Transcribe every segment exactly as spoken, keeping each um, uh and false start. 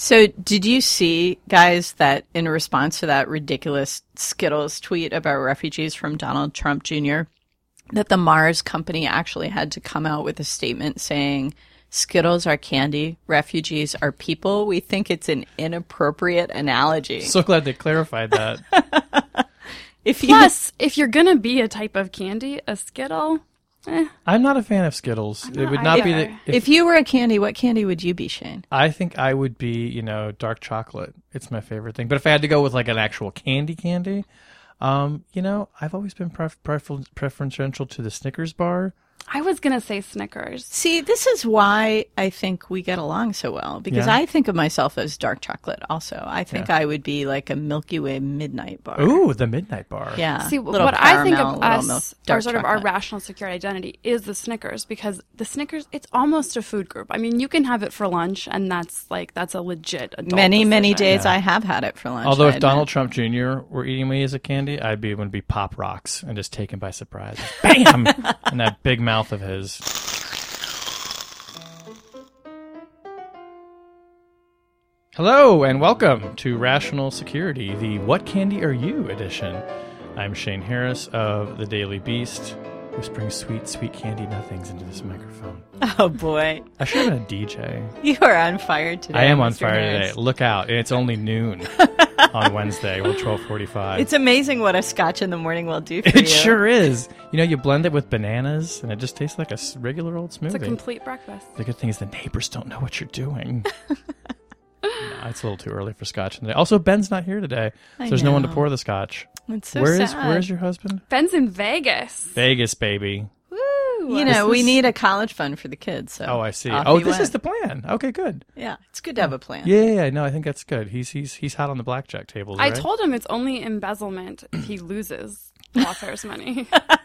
So did you see, guys, that in response to that ridiculous Skittles tweet about refugees from Donald Trump Junior, that the Mars company actually had to come out with a statement saying, Skittles are candy, refugees are people? We think it's an inappropriate analogy. So glad they clarified that. if you... Plus, if you're going to be a type of candy, a Skittle... Eh. I'm not a fan of Skittles. It would not either. be the... If, if you were a candy, what candy would you be, Shane? I think I would be, you know, dark chocolate. It's my favorite thing. But if I had to go with like an actual candy candy, um, you know, I've always been pref- prefer- preferential to the Snickers bar. I was going to say Snickers. See, this is why I think we get along so well, because Yeah. I think of myself as dark chocolate also. I think Yeah. I would be like a Milky Way midnight bar. Ooh, the Midnight Bar. Yeah. See, Little what I think caramel, of little us, milk, or dark sort of our chocolate. rational secure identity, is the Snickers, because the Snickers, it's almost a food group. I mean, you can have it for lunch, and that's like, that's a legit adult Many, many decision. days I have had it for lunch. Although I if admit. Donald Trump Junior were eating me as a candy, I'd be would be Pop Rocks and just taken by surprise. Bam! In that big mouth of his. Hello and welcome to Rational Security, the What Candy Are You edition. I'm Shane Harris of The Daily Beast, whispering sweet, sweet candy nothings into this microphone. Oh, boy. I should have been a D J. You are on fire today. I am on Mister fire Harris. today. Look out. It's only noon on Wednesday. Well, twelve forty-five. It's amazing what a scotch in the morning will do for It you. sure is. You know, you blend it with bananas, and it just tastes like a s- regular old smoothie. It's a complete breakfast. The good thing is the neighbors don't know what you're doing. No, it's a little too early for scotch today. Also, Ben's not here today, so I there's no one to know. pour the scotch. It's so Where is sad. Where's your husband? Ben's in Vegas. Vegas, baby. Woo! You know, Is we this- need a college fund for the kids. So Oh, I see. off Oh, he this went. is the plan. Okay, good. Yeah, it's good to have a plan. Yeah, yeah, yeah. No, I think that's good. He's he's he's hot on the blackjack tables. I right? told him it's only embezzlement if he loses lawfare's money,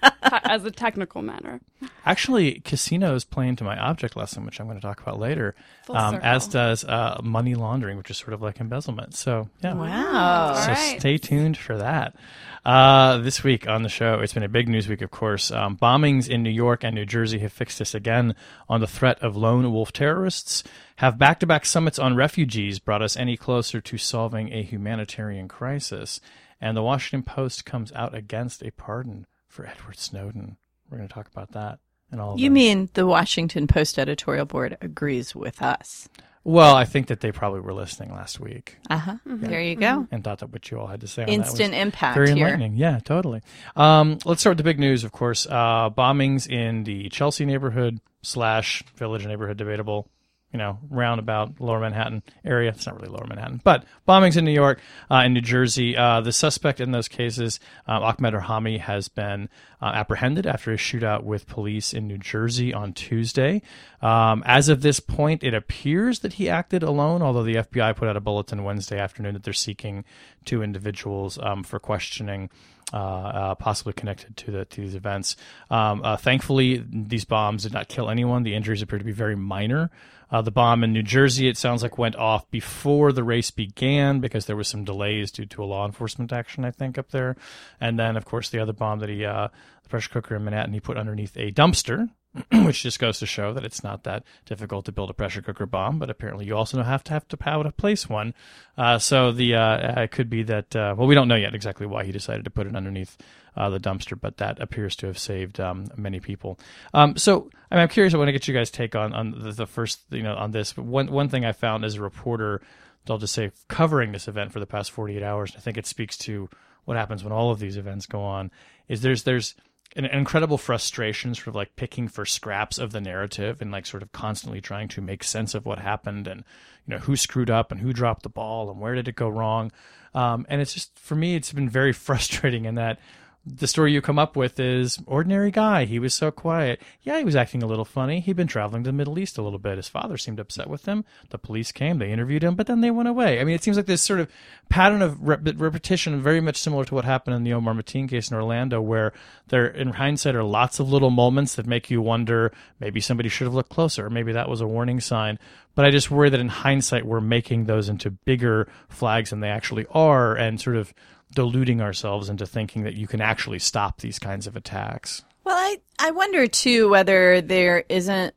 as a technical matter. Actually, casinos play into my object lesson, which I'm going to talk about later, Full um, circle. as does uh, money laundering, which is sort of like embezzlement. So, yeah. Wow. So All right. stay tuned for that. Uh, this week on the show, it's been a big news week, of course. Um, bombings in New York and New Jersey have fixed us again on the threat of lone wolf terrorists. Have back-to-back summits on refugees brought us any closer to solving a humanitarian crisis? And the Washington Post comes out against a pardon for Edward Snowden. We're going to talk about that and all of You those. mean the Washington Post editorial board agrees with us? Well, I think that they probably were listening last week Uh huh. There you go. and thought that what you all had to say on Instant that was impact very here. enlightening. Yeah, totally. Um, let's start with the big news, of course. Uh, bombings in the Chelsea neighborhood slash Village neighborhood, debatable, you know, roundabout Lower Manhattan area. It's not really Lower Manhattan, but bombings in New York uh, and New Jersey. Uh, the suspect in those cases, um, Ahmed Rahami, has been uh, apprehended after a shootout with police in New Jersey on Tuesday. Um, as of this point, it appears that he acted alone, although the F B I put out a bulletin Wednesday afternoon that they're seeking two individuals um, for questioning. Uh, uh, possibly connected to the to these events. Um, uh, thankfully, these bombs did not kill anyone. The injuries appear to be very minor. Uh, the bomb in New Jersey, it sounds like, went off before the race began because there was some delays due to a law enforcement action, I think, up there. And then, of course, the other bomb that he, uh, the pressure cooker in Manhattan, he put underneath a dumpster, which just goes to show that it's not that difficult to build a pressure cooker bomb, but apparently you also have to have to how to place one. Uh, so the uh, it could be that uh, well, we don't know yet exactly why he decided to put it underneath uh, the dumpster, but that appears to have saved um, many people. Um, so I mean, I'm curious. I want to get you guys' take on on the, the first, you know, on this. But one one thing I found as a reporter, I'll just say, covering this event for the past forty-eight hours, I think it speaks to what happens when all of these events go on. Is there's there's an incredible frustration, sort of like picking for scraps of the narrative and like sort of constantly trying to make sense of what happened and, you know, who screwed up and who dropped the ball and where did it go wrong. Um, and it's just, for me, it's been very frustrating in that the story you come up with is ordinary guy. He was so quiet. Yeah, he was acting a little funny. He'd been traveling to the Middle East a little bit. His father seemed upset with him. The police came. They interviewed him, but then they went away. I mean, it seems like this sort of pattern of rep- repetition, very much similar to what happened in the Omar Mateen case in Orlando, where there, in hindsight, are lots of little moments that make you wonder, maybe somebody should have looked closer. Maybe that was a warning sign. But I just worry that in hindsight, we're making those into bigger flags than they actually are and sort of deluding ourselves into thinking that you can actually stop these kinds of attacks. Well, I, I wonder, too, whether there isn't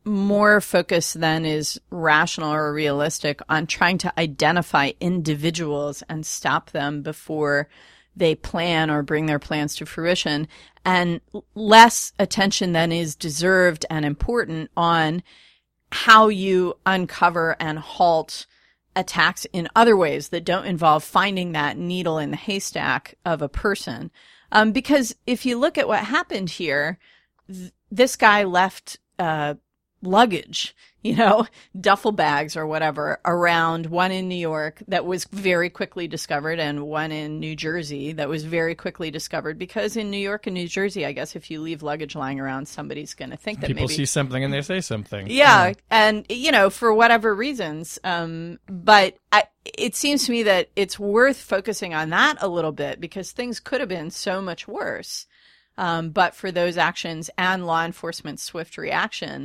more focus then is rational or realistic on trying to identify individuals and stop them before they plan or bring their plans to fruition, and less attention then is deserved and important on how you uncover and halt attacks in other ways that don't involve finding that needle in the haystack of a person. Um, because if you look at what happened here, th- this guy left uh luggage, you know, duffel bags or whatever around, one in New York that was very quickly discovered and one in New Jersey that was very quickly discovered, because in New York and New Jersey, I guess if you leave luggage lying around, somebody's going to think that people maybe see something and they say something. Yeah, yeah. And, you know, for whatever reasons. Um, but I, it seems to me that it's worth focusing on that a little bit, because things could have been so much worse. Um, but for those actions and law enforcement's swift reaction.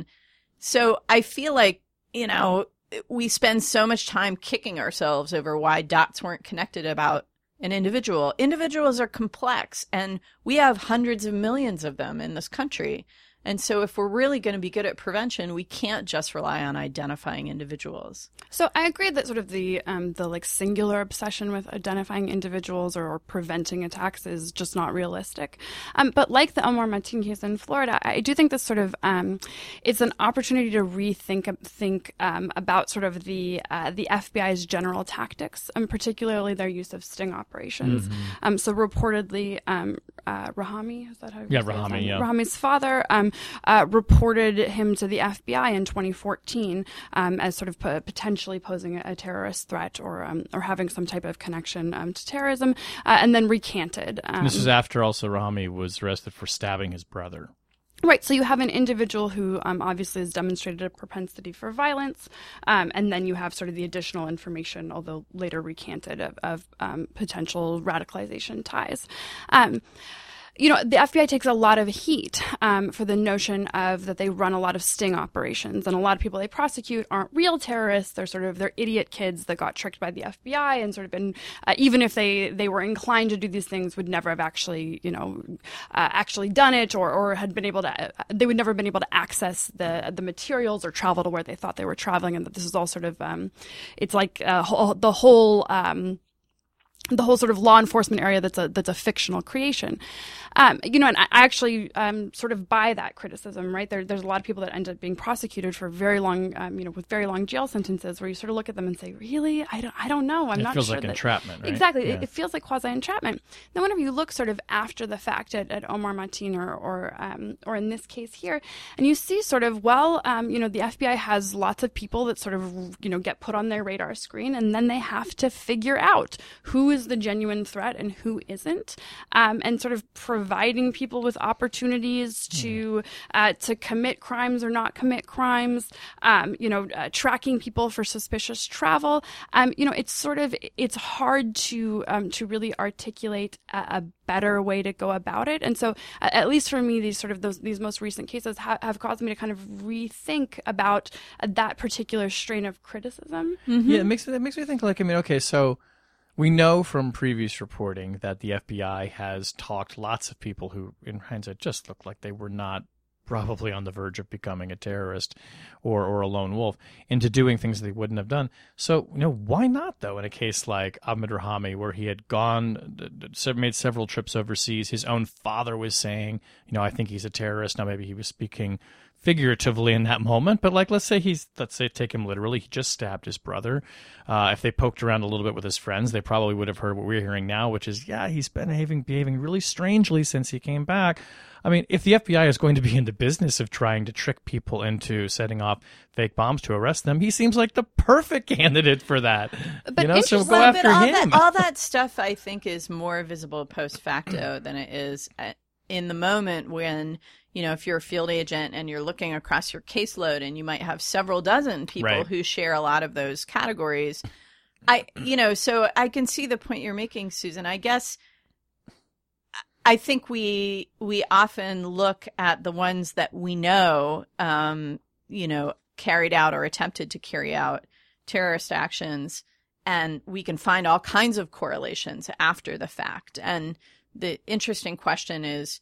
So I feel like, you know, we spend so much time kicking ourselves over why dots weren't connected about an individual. Individuals are complex, and we have hundreds of millions of them in this country. And so if we're really going to be good at prevention, we can't just rely on identifying individuals. So I agree that sort of the um, the like singular obsession with identifying individuals or, or preventing attacks is just not realistic. Um, but like the Omar Mateen case in Florida, I do think this sort of um, it's an opportunity to rethink think um, about sort of the uh, the F B I's general tactics, and particularly their use of sting operations. Mm-hmm. Um, so reportedly, um, uh, Rahami, is that how? Yeah, Rahami. Yeah, Rahami's father. Um, Uh, reported him to the F B I in twenty fourteen um, as sort of p- potentially posing a, a terrorist threat or um, or having some type of connection um, to terrorism, uh, and then recanted. Um, this is after also Rahami was arrested for stabbing his brother. Right, so you have an individual who um, obviously has demonstrated a propensity for violence, um, and then you have sort of the additional information, although later recanted, of, of um, potential radicalization ties. Um, You know, the F B I takes a lot of heat um, for the notion of that they run a lot of sting operations, and a lot of people they prosecute aren't real terrorists. They're sort of they're idiot kids that got tricked by the F B I and sort of been, uh, even if they, they were inclined to do these things, would never have actually, you know, uh, actually done it, or, or had been able to, uh, they would never have been able to access the the materials or travel to where they thought they were traveling, and that this is all sort of, um, it's like uh, whole, the whole. Um, the whole sort of law enforcement area that's a that's a fictional creation. Um, you know, and I actually um, sort of buy that criticism, right? There, there's a lot of people that end up being prosecuted for very long, um, you know, with very long jail sentences, where you sort of look at them and say, really? I don't, I don't know. I'm it not feels sure. like that... entrapment, right? Exactly. Yeah. It, it feels like quasi-entrapment. Then whenever you look sort of after the fact at, at Omar Mateen or, or, um, or in this case here, and you see sort of, well, um, you know, the F B I has lots of people that sort of, you know, get put on their radar screen, and then they have to figure out who is the genuine threat and who isn't, um, and sort of providing people with opportunities to uh, to commit crimes or not commit crimes, um, you know, uh, tracking people for suspicious travel. Um, you know, it's sort of, it's hard to um, to really articulate a, a better way to go about it. And so, uh, at least for me, these sort of those these most recent cases ha- have caused me to kind of rethink about uh, that particular strain of criticism. Mm-hmm. Yeah, it makes it makes me think like, I mean, okay, so we know from previous reporting that the F B I has talked lots of people who, in hindsight, just looked like they were not probably on the verge of becoming a terrorist or, or a lone wolf into doing things they wouldn't have done. So, you know, why not, though, in a case like Ahmed Rahami, where he had gone, made several trips overseas, his own father was saying, you know, I think he's a terrorist. Now, maybe he was speaking figuratively in that moment, but like, let's say he's, let's say take him literally, he just stabbed his brother. Uh, if they poked around a little bit with his friends, they probably would have heard what we're hearing now, which is, yeah, he's been behaving, behaving really strangely since he came back. I mean, if the F B I is going to be in the business of trying to trick people into setting off fake bombs to arrest them, he seems like the perfect candidate for that. But you know, so go well, after but all him. That, all that stuff, I think, is more visible post facto than it is in the moment when, you know, if you're a field agent and you're looking across your caseload and you might have several dozen people right. who share a lot of those categories. I, you know, so I can see the point you're making, Susan. I guess I think we we often look at the ones that we know, um, you know, carried out or attempted to carry out terrorist actions, and we can find all kinds of correlations after the fact. And the interesting question is,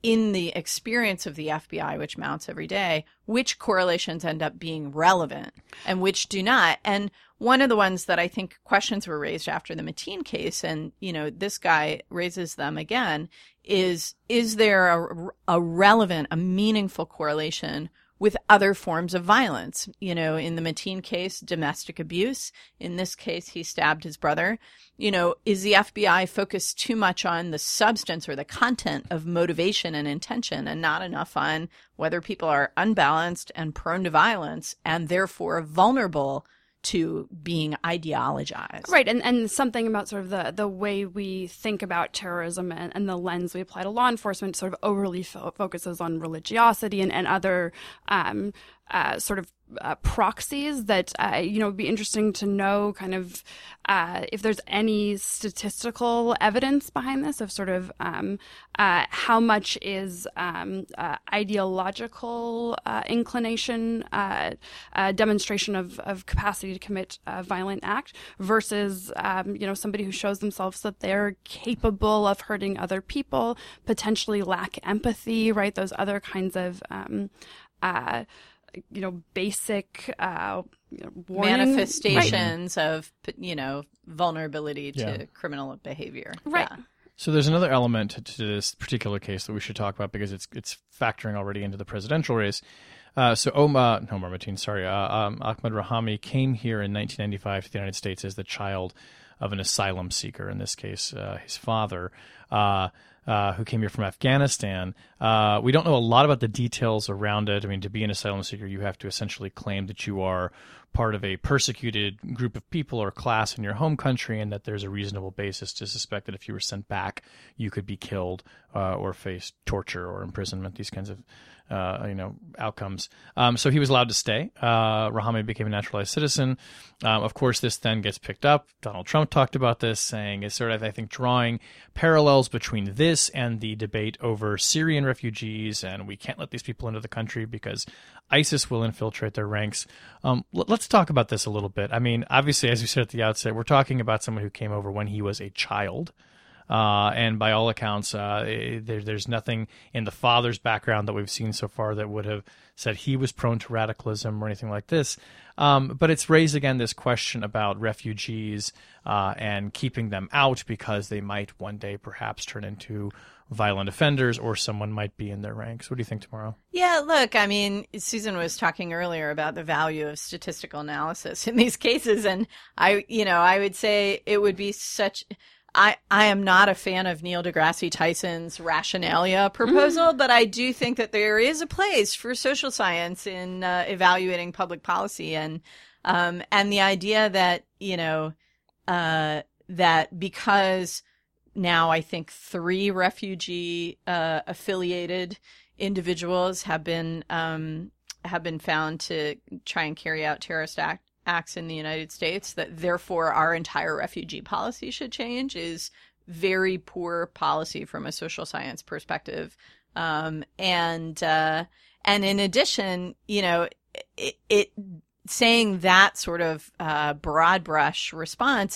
in the experience of the F B I, which mounts every day, which correlations end up being relevant and which do not. And one of the ones that I think questions were raised after the Mateen case, and, you know, this guy raises them again, is, is there a, a relevant, a meaningful correlation with other forms of violence? You know, in the Mateen case, domestic abuse. In this case, he stabbed his brother. You know, is the F B I focused too much on the substance or the content of motivation and intention and not enough on whether people are unbalanced and prone to violence and therefore vulnerable to being ideologized? Right, and, and something about sort of the, the way we think about terrorism and, and the lens we apply to law enforcement sort of overly fo- focuses on religiosity and, and other um, uh, sort of uh, proxies that, uh, you know, would be interesting to know kind of uh, if there's any statistical evidence behind this of sort of um, uh, how much is um, uh, ideological uh, inclination, uh, uh, demonstration of, of capacity to commit a violent act versus, um, you know, somebody who shows themselves that they're capable of hurting other people, potentially lack empathy, right? Those other kinds of um, uh, you know, basic uh, you know, warning, manifestations right. of, you know, vulnerability to yeah. criminal behavior. Right. Yeah. So there's another element to, to this particular case that we should talk about because it's it's factoring already into the presidential race. Uh, so Omar, no, Omar Mateen, sorry, uh, um, Ahmad Rahami came here in nineteen ninety-five to the United States as the child of an asylum seeker, in this case, uh, his father. Uh, Uh, who came here from Afghanistan. Uh, we don't know a lot about the details around it. I mean, to be an asylum seeker, you have to essentially claim that you are part of a persecuted group of people or class in your home country and that there's a reasonable basis to suspect that if you were sent back, you could be killed uh, or face torture or imprisonment, these kinds of uh, you know, outcomes. Um, so he was allowed to stay. Uh, Rahami became a naturalized citizen. Um, of course, this then gets picked up. Donald Trump talked about this, saying it's sort of, I think, drawing parallels between this and the debate over Syrian refugees, and we can't let these people into the country because ISIS will infiltrate their ranks. Um, l- let's talk about this a little bit. I mean, obviously, as you said at the outset, we're talking about someone who came over when he was a child. Uh, and by all accounts, uh, there, there's nothing in the father's background that we've seen so far that would have said he was prone to radicalism or anything like this. Um, but it's raised again this question about refugees uh, and keeping them out because they might one day perhaps turn into violent offenders or someone might be in their ranks. What do you think, Tomorrow? Yeah, look, I mean, Susan was talking earlier about the value of statistical analysis in these cases. And I, you know, I would say it would be such... I, I am not a fan of Neil deGrasse Tyson's rationalia proposal, mm. but I do think that there is a place for social science in uh, evaluating public policy, and um, and the idea that, you know, uh, that because now I think three refugee uh, affiliated individuals have been um, have been found to try and carry out terrorist act. acts in the United States, that therefore our entire refugee policy should change, is very poor policy from a social science perspective. Um, and, uh, and in addition, you know, it, it saying that sort of, uh, broad brush response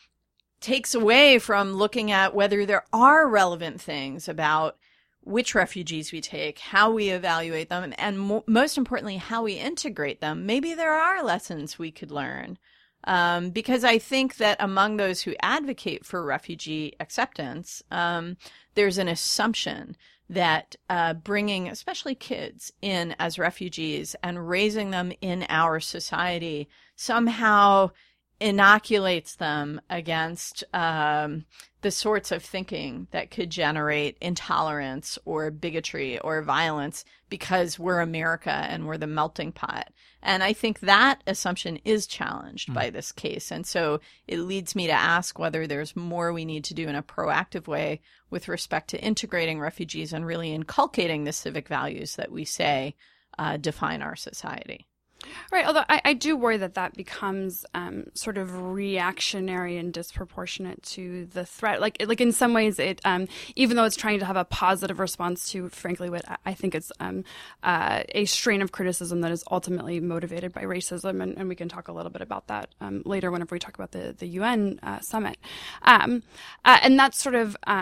takes away from looking at whether there are relevant things about which refugees we take, how we evaluate them, and mo- most importantly, how we integrate them. Maybe there are lessons we could learn. Um, because I think that among those who advocate for refugee acceptance, um, there's an assumption that uh, bringing especially kids in as refugees and raising them in our society somehow inoculates them against um, the sorts of thinking that could generate intolerance or bigotry or violence because we're America and we're the melting pot. And I think that assumption is challenged mm. by this case. And so it leads me to ask whether there's more we need to do in a proactive way with respect to integrating refugees and really inculcating the civic values that we say uh, define our society. Right, although I, I do worry that that becomes um, sort of reactionary and disproportionate to the threat. Like, like in some ways, it um, even though it's trying to have a positive response to, frankly, what I think is um, uh, a strain of criticism that is ultimately motivated by racism, and, and we can talk a little bit about that um, later whenever we talk about the the U N uh, summit. Um, uh, and that's sort of um,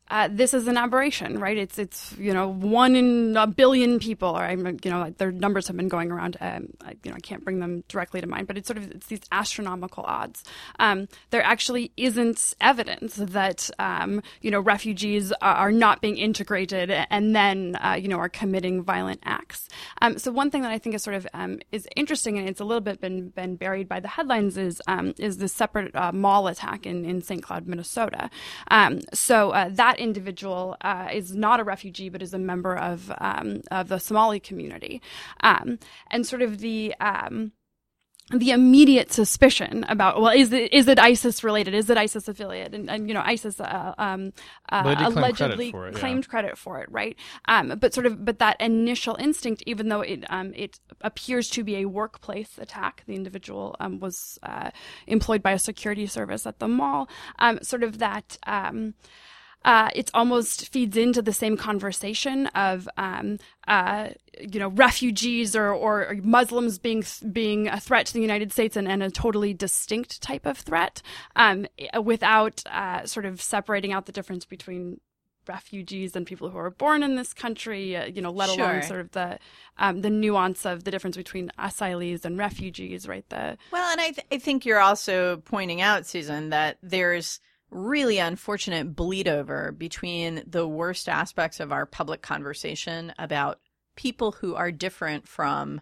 uh, this is an aberration, right? It's it's you know one in a billion people, or I'm you know their numbers have been going around. Um, I, you know I can't bring them directly to mind, but it's sort of it's these astronomical odds. Um, there actually isn't evidence that um, you know refugees are not being integrated and then uh, you know are committing violent acts. Um, so one thing that I think is sort of um, is interesting, and it's a little bit been been buried by the headlines, is um, is the separate uh, mall attack in in Saint Cloud, Minnesota. Um, so uh, that individual uh, is not a refugee, but is a member of um, of the Somali community, um, and sort of the um, the immediate suspicion about, well, is it is it ISIS related? Is it ISIS affiliate? And, and you know, ISIS uh, um, uh, allegedly credit for it, yeah. claimed credit for it, right? Um, but sort of, but that initial instinct, even though it um, it appears to be a workplace attack, the individual um, was uh, employed by a security service at the mall. Um, sort of that. Um, Uh, it almost feeds into the same conversation of, um, uh, you know, refugees or, or Muslims being being a threat to the United States and, and a totally distinct type of threat, um, without uh, sort of separating out the difference between refugees and people who are born in this country, uh, you know, let alone Sure. sort of the um, the nuance of the difference between asylees and refugees, right? The Well, and I, th- I think you're also pointing out, Susan, that there's really unfortunate bleed over between the worst aspects of our public conversation about people who are different from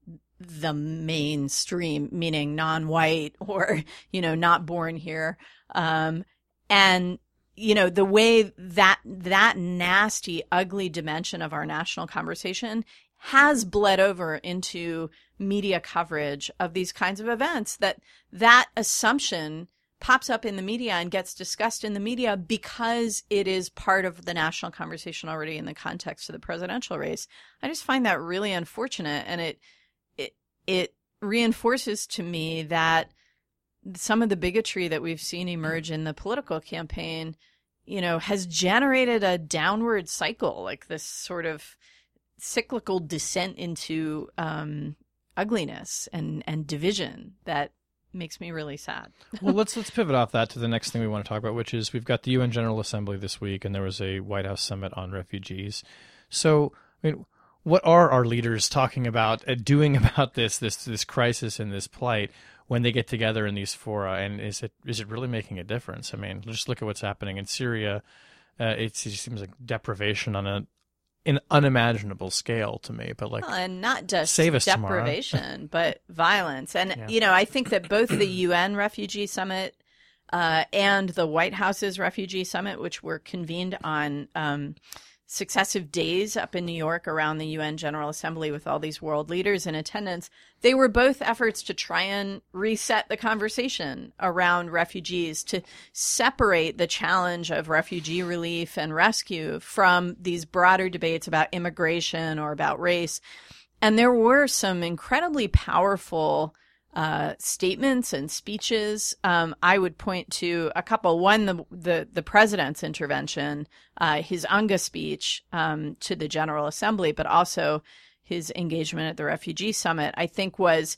the mainstream, meaning non-white or, you know, not born here. Um, and, you know, the way that that nasty, ugly dimension of our national conversation has bled over into media coverage of these kinds of events, that that assumption pops up in the media and gets discussed in the media because it is part of the national conversation already in the context of the presidential race. I just find that really unfortunate, and it it it reinforces to me that some of the bigotry that we've seen emerge in the political campaign, you know, has generated a downward cycle, like this sort of cyclical descent into um, ugliness and and division that makes me really sad. Well, let's let's pivot off that to the next thing we want to talk about, which is we've got the U N General Assembly this week, and there was a White House summit on refugees. So, I mean, what are our leaders talking about, uh, doing about this this this crisis and this plight when they get together in these fora? And is it is it really making a difference? I mean, just look at what's happening in Syria. Uh, it just seems like deprivation on a an unimaginable scale to me, but like, well, and not just save us deprivation, but violence. And, Yeah. you know, I think that both the U N Refugee Summit uh, and the White House's Refugee Summit, which were convened on um, successive days up in New York around the U N General Assembly with all these world leaders in attendance, they were both efforts to try and reset the conversation around refugees, to separate the challenge of refugee relief and rescue from these broader debates about immigration or about race. And there were some incredibly powerful uh, statements and speeches. Um, I would point to a couple. One, the the, the president's intervention, uh, his UNGA speech um, to the General Assembly, but also his engagement at the Refugee Summit, I think was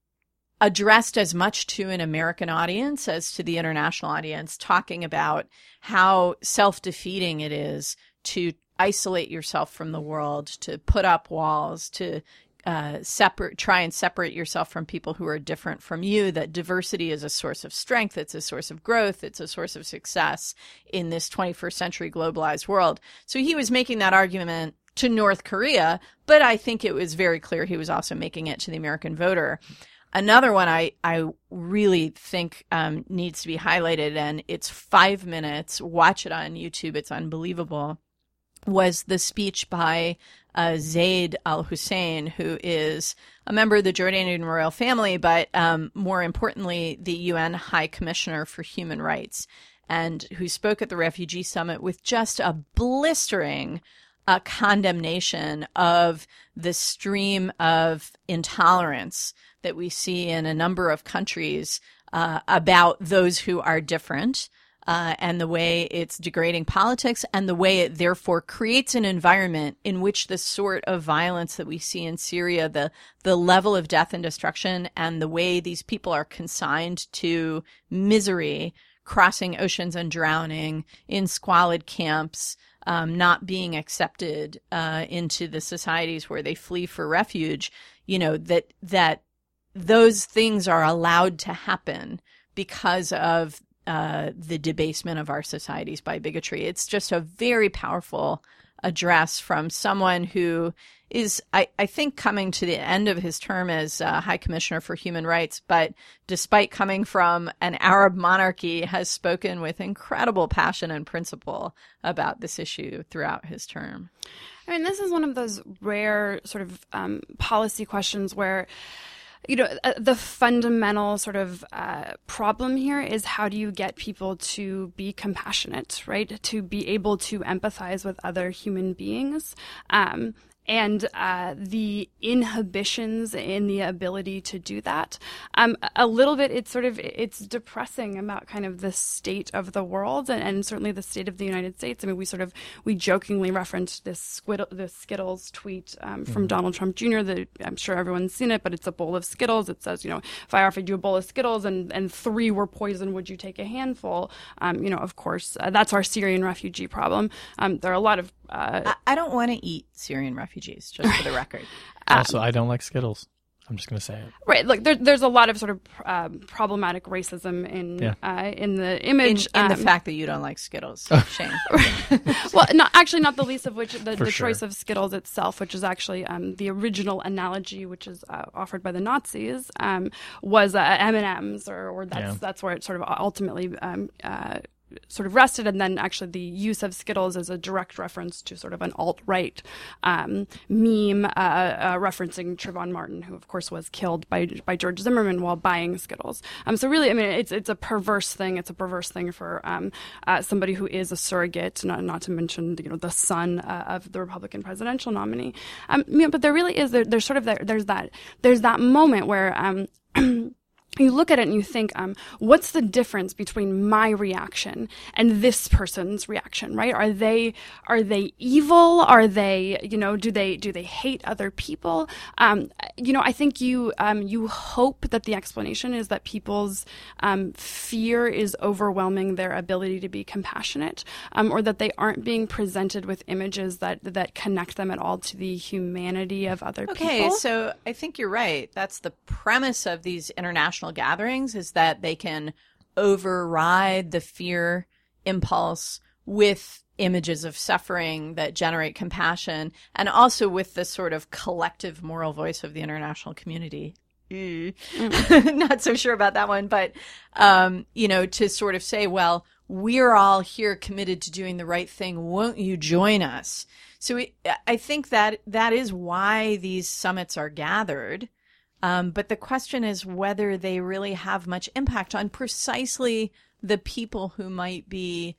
addressed as much to an American audience as to the international audience, talking about how self-defeating it is to isolate yourself from the world, to put up walls, to uh, separate, try and separate yourself from people who are different from you, that diversity is a source of strength. It's a source of growth. It's a source of success in this twenty-first century globalized world. So he was making that argument to North Korea, but I think it was very clear he was also making it to the American voter. Another one I, I really think um, needs to be highlighted, and it's five minutes. Watch it on YouTube. It's unbelievable. Was the speech by uh, Zaid al-Hussein, who is a member of the Jordanian royal family, but um, more importantly, the U N High Commissioner for Human Rights, and who spoke at the Refugee Summit with just a blistering uh, condemnation of the stream of intolerance that we see in a number of countries uh, about those who are different. Uh, and the way it's degrading politics, and the way it therefore creates an environment in which the sort of violence that we see in Syria, the the level of death and destruction, and the way these people are consigned to misery, crossing oceans and drowning in squalid camps, um, not being accepted uh, into the societies where they flee for refuge, you know, that that those things are allowed to happen because of uh, the debasement of our societies by bigotry. It's just a very powerful address from someone who is, I, I think, coming to the end of his term as uh, High Commissioner for Human Rights, but despite coming from an Arab monarchy, has spoken with incredible passion and principle about this issue throughout his term. I mean, this is one of those rare sort of um, policy questions where, you know, uh, the fundamental sort of uh, problem here is how do you get people to be compassionate, right? To be able to empathize with other human beings. Um, and uh, the inhibitions in the ability to do that. Um, a little bit, it's sort of, it's depressing about kind of the state of the world and, and certainly the state of the United States. I mean, we sort of, we jokingly referenced this, squid, this Skittles tweet um, from mm-hmm. Donald Trump Junior that I'm sure everyone's seen it, but it's a bowl of Skittles. It says, you know, if I offered you a bowl of Skittles and, and three were poison, would you take a handful? Um, you know, of course, uh, that's our Syrian refugee problem. Um, there are a lot of Uh, I, I don't want to eat Syrian refugees, just for the record. Also, um, I don't like Skittles. I'm just going to say it. Right. Look, there, there's a lot of sort of um, problematic racism in yeah. uh, in the image. In, in um, the fact that you don't like Skittles. Shame. Well, not, actually not the least of which, the, For the sure. choice of Skittles itself, which is actually um, the original analogy, which is uh, offered by the Nazis, um, was uh, M and M's, or, or that's, yeah. that's where it sort of ultimately um, uh, sort of rested, and then actually the use of Skittles is a direct reference to sort of an alt-right um, meme uh, uh, referencing Trayvon Martin, who of course was killed by by George Zimmerman while buying Skittles. Um, so really, I mean, it's it's a perverse thing. It's a perverse thing for um, uh, somebody who is a surrogate, not not to mention you know the son uh, of the Republican presidential nominee. Um, you know, but there really is there, there's sort of there, there's that there's that moment where. Um, You look at it and you think, um, what's the difference between my reaction and this person's reaction, right? Are they, are they evil? Are they, you know, do they, do they hate other people? Um, you know, I think you, um, you hope that the explanation is that people's, um, fear is overwhelming their ability to be compassionate, um, or that they aren't being presented with images that, that connect them at all to the humanity of other okay, people. Okay, so I think you're right. That's the premise of these international gatherings, is that they can override the fear impulse with images of suffering that generate compassion, and also with the sort of collective moral voice of the international community. Mm. Not so sure about that one, but, um, you know, to sort of say, well, we're all here committed to doing the right thing. Won't you join us? So we, I think that that is why these summits are gathered. Um, but the question is whether they really have much impact on precisely the people who might be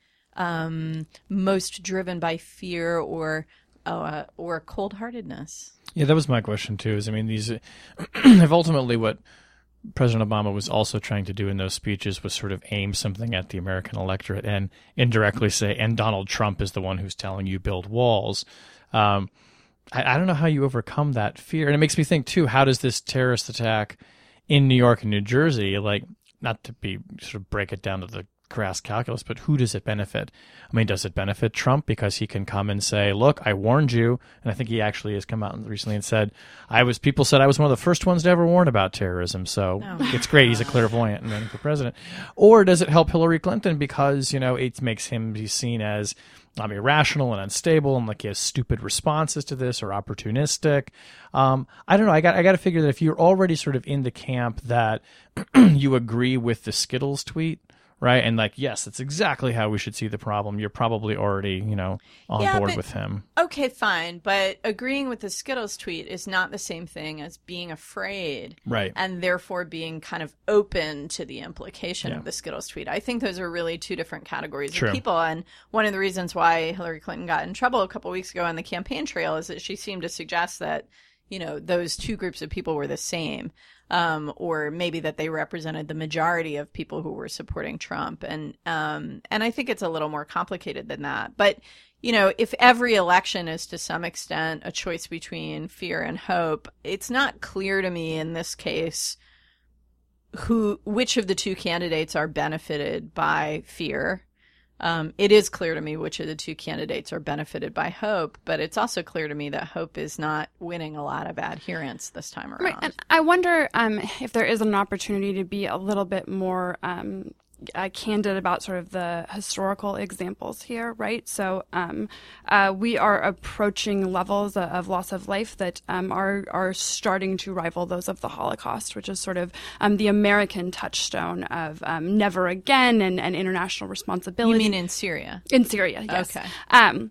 um, most driven by fear or uh, or cold-heartedness. Yeah, that was my question too. Is I mean, these have ultimately what President Obama was also trying to do in those speeches was sort of aim something at the American electorate and indirectly say, and Donald Trump is the one who's telling you build walls. Um, I, I don't know how you overcome that fear. And it makes me think, too, how does this terrorist attack in New York and New Jersey, like, not to be sort of break it down to the crass calculus, but who does it benefit? I mean, does it benefit Trump because he can come and say, look, I warned you? And I think he actually has come out recently and said, I was, people said I was one of the first ones to ever warn about terrorism. So oh, it's great. He's a clairvoyant and running for president. Or does it help Hillary Clinton because, you know, it makes him be seen as um, irrational and unstable and like he has stupid responses to this or opportunistic. Um, I don't know. I got, I got to figure that if you're already sort of in the camp that you agree with the Skittles tweet, right? And like, yes, that's exactly how we should see the problem. You're probably already, you know, on yeah, board but, with him. Okay, fine. But agreeing with the Skittles tweet is not the same thing as being afraid. Right. And therefore being kind of open to the implication yeah. of the Skittles tweet. I think those are really two different categories True. of people. And one of the reasons why Hillary Clinton got in trouble a couple of weeks ago on the campaign trail is that she seemed to suggest that, you know, those two groups of people were the same. Um, or maybe that they represented the majority of people who were supporting Trump. And, um, and I think it's a little more complicated than that. But, you know, if every election is to some extent a choice between fear and hope, it's not clear to me in this case who, which of the two candidates are benefited by fear. Um, it is clear to me which of the two candidates are benefited by hope, but it's also clear to me that hope is not winning a lot of adherents this time around. Right, and I wonder um, if there is an opportunity to be a little bit more um, uh, candid about sort of the historical examples here, right? So um, uh, we are approaching levels of, of loss of life that um, are are starting to rival those of the Holocaust, which is sort of um, the American touchstone of um, never again and, and international responsibility. You mean in Syria? In Syria, yes. Okay. Um,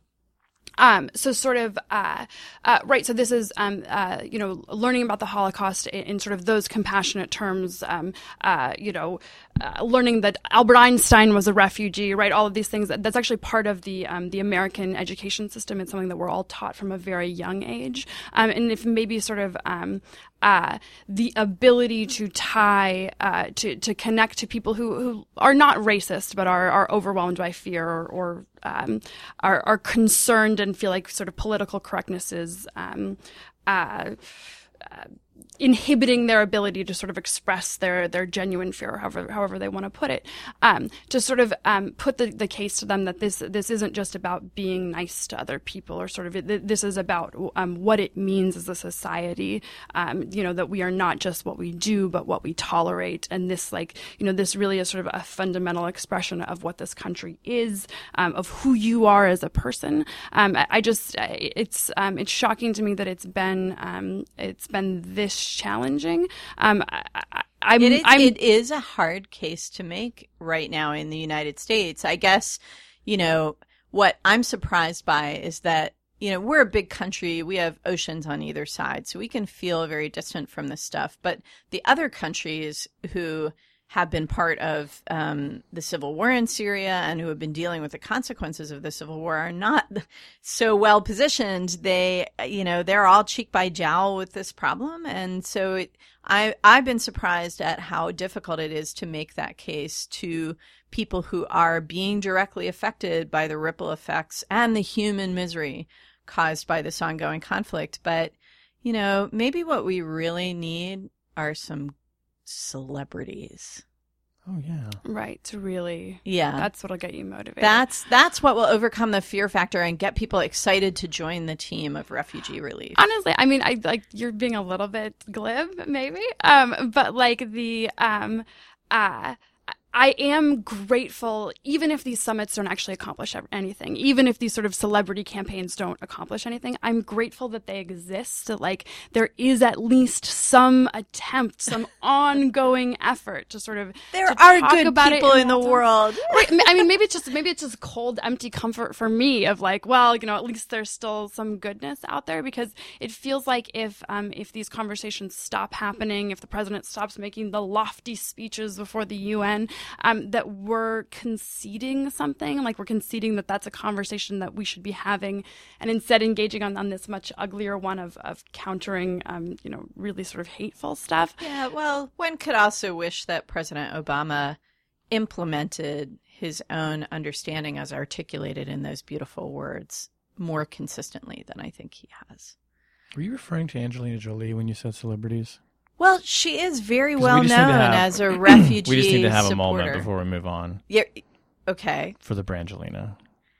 Um, so sort of, uh, uh, right. So this is, um, uh, you know, learning about the Holocaust in, in sort of those compassionate terms, um, uh, you know, uh, learning that Albert Einstein was a refugee, right? All of these things. That's actually part of the, um, the American education system. It's something that we're all taught from a very young age. Um, and if maybe sort of, um, Uh, the ability to tie, uh, to, to connect to people who, who are not racist, but are, are overwhelmed by fear or, or um, are, are concerned and feel like sort of political correctness is um, uh, uh, inhibiting their ability to sort of express their, their genuine fear, however, however they want to put it, um, to sort of um, put the, the case to them that this this isn't just about being nice to other people, or sort of it, this is about um, what it means as a society, um, you know, that we are not just what we do, but what we tolerate. And this, like, you know, this really is sort of a fundamental expression of what this country is, um, of who you are as a person. Um, I, I just, it's um, it's shocking to me that it's been um, it's been this challenging. Um, I, I, I'm, it, is, I'm, it is a hard case to make right now in the United States. I guess, you know, what I'm surprised by is that, you know, we're a big country. We have oceans on either side, so we can feel very distant from this stuff. But the other countries who have been part of um, the civil war in Syria and who have been dealing with the consequences of the civil war are not so well positioned. They, you know, they're all cheek by jowl with this problem. And so it, I, I've been surprised at how difficult it is to make that case to people who are being directly affected by the ripple effects and the human misery caused by this ongoing conflict. But, you know, maybe what we really need are some celebrities. Oh yeah. Right, to really, yeah, that's what'll get you motivated. That's that's what will overcome the fear factor and get people excited to join the team of refugee relief. Honestly, I mean, I like you're being a little bit glib, maybe, um, but like the um, uh. I am grateful, even if these summits don't actually accomplish anything, even if these sort of celebrity campaigns don't accomplish anything, I'm grateful that they exist, that like there is at least some attempt, some ongoing effort to sort of there to are talk good about people it in, in the world. Right. I mean, maybe it's just maybe it's just cold, empty comfort for me of like, well, you know, at least there's still some goodness out there, because it feels like if um if these conversations stop happening, if the president stops making the lofty speeches before the U N, Um, that we're conceding something, like we're conceding that that's a conversation that we should be having, and instead engaging on, on this much uglier one of, of countering, um, you know, really sort of hateful stuff. Yeah, well, one could also wish that President Obama implemented his own understanding as articulated in those beautiful words more consistently than I think he has. Were you referring to Angelina Jolie when you said celebrities? Well, she is very well we known have, as a refugee We just need to have supporter. a moment before we move on. Yeah, okay. For the Brangelina.